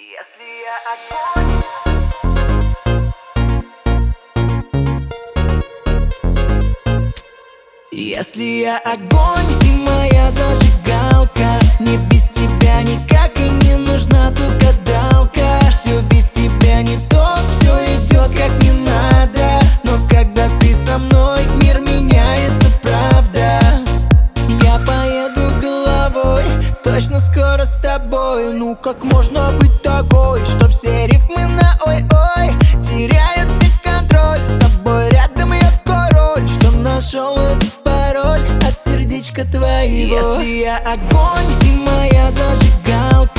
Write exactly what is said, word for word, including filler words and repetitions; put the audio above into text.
Если я огонь, если я огонь, ты моя зажигалка, мне без тебя никак и не нужна тут гадалка. Все без тебя не то, все идет как не надо, но когда ты со мной, мир меняется, правда. Я поеду головой, точно скоро с тобой. Ну как можно быть такой, что все рифмы на ой-ой теряют все контроль? С тобой рядом я король, что нашел этот пароль от сердечка твоего. Если я огонь, ты моя зажигалка,